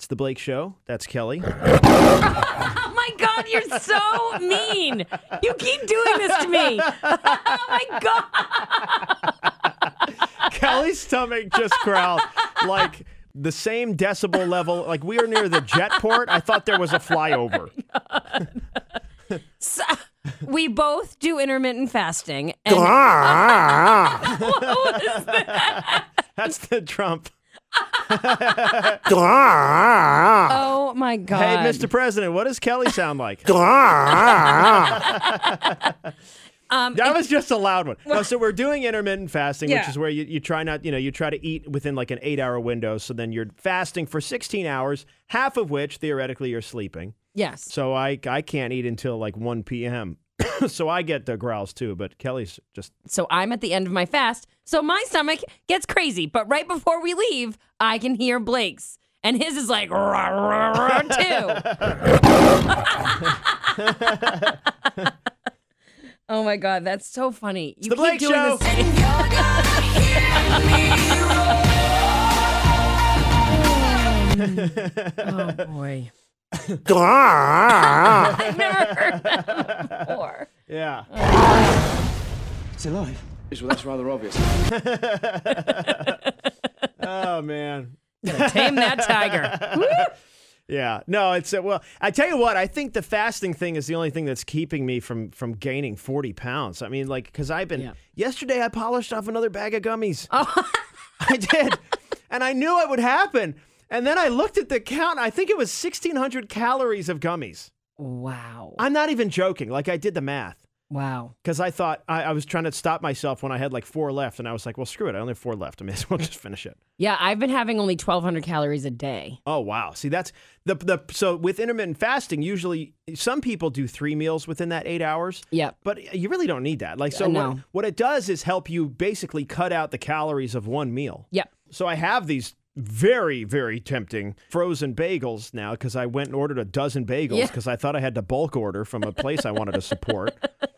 It's the Blake Show. That's Kelly. Oh my God, you're so mean. You keep doing this to me. Oh my God. Kelly's stomach just growled like the same decibel level. Like we were near the jet port. I thought there was a flyover. So, we both do intermittent fasting. And what was that? That's the Trump. Oh my God. Hey, Mr. President, what does Kelly sound like? That was just a loud one. No, so we're doing intermittent fasting, which is where you try not, you try to eat within like an 8-hour window. So then you're fasting for 16 hours, half of which theoretically you're sleeping. Yes. So I can't eat until like 1 p.m. So I get the growls too, but Kelly's just... So I'm at the end of my fast, so my stomach gets crazy. But right before we leave, I can hear Blake's. And his is like, rah, rah, rah, too. Oh my God, that's so funny. You the Blake keep doing Show. This. Oh boy. I've never heard that before. Yeah. It's alive. Well, that's rather obvious. Oh, man. Tame that tiger. Yeah. No, it's well, I tell you what, I think the fasting thing is the only thing that's keeping me from gaining 40 pounds. I mean, like, because I've been, yesterday I polished off another bag of gummies. Oh. I did. And I knew it would happen. And then I looked at the count. I think it was 1,600 calories of gummies. Wow. I'm not even joking. Like, I did the math. Wow. Because I thought I was trying to stop myself when I had like 4 left. And I was like, well, screw it. I only have 4 left. I may as well just finish it. Yeah, I've been having only 1,200 calories a day. Oh, wow. See, that's so with intermittent fasting, usually some people do 3 meals within that 8 hours. Yep. But you really don't need that. Like, so No. what it does is help you basically cut out the calories of one meal. Yep. So I have these very, very tempting frozen bagels now because I went and ordered a dozen bagels because I thought I had to bulk order from a place I wanted to support.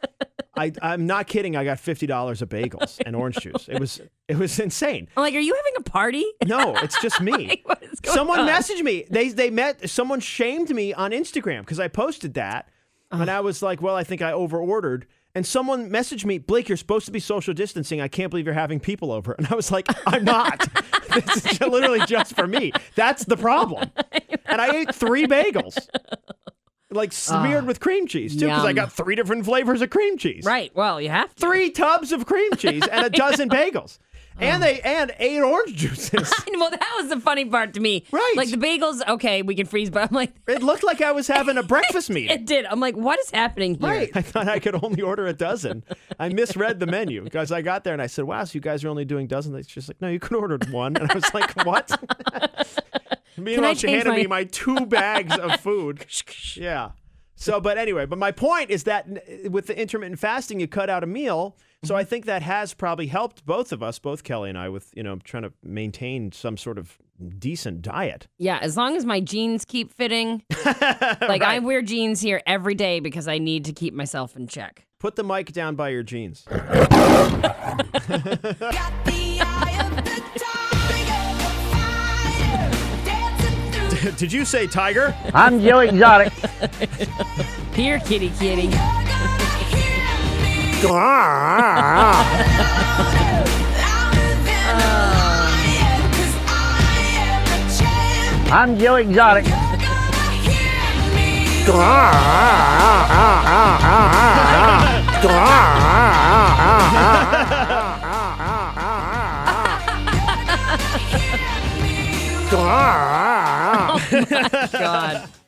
I'm not kidding. I got $50 of bagels and orange juice. It was insane. I'm like, are you having a party? No, it's just me. Like, what is going Someone on? messaged me. Someone shamed me on Instagram because I posted that. And I was like, well, I think I over-ordered. And someone messaged me, Blake, you're supposed to be social distancing. I can't believe you're having people over. And I was like, I'm not. This is literally just for me. That's the problem. And I ate 3 bagels. Like smeared with cream cheese, too, because I got 3 different flavors of cream cheese. Right. Well, you have to. 3 tubs of cream cheese and a dozen bagels. And 8 orange juices. Well, that was the funny part to me. Right. Like the bagels, okay, we can freeze, but I'm like... It looked like I was having a breakfast meeting. It did. I'm like, what is happening here? Right. I thought I could only order a dozen. I misread the menu because I got there and I said, wow, so you guys are only doing dozens? It's just like, no, you could order 1. And I was like, what? Meanwhile, she handed me my 2 bags of food. Yeah. So, but anyway, my point is that with the intermittent fasting, you cut out a meal. So I think that has probably helped both of us, both Kelly and I, with, trying to maintain some sort of decent diet. Yeah, as long as my jeans keep fitting. Like, I wear jeans here every day because I need to keep myself in check. Put the mic down by your jeans. Did you say tiger? I'm Joe Exotic. Here, kitty. I'm Joe Exotic. Oh my God.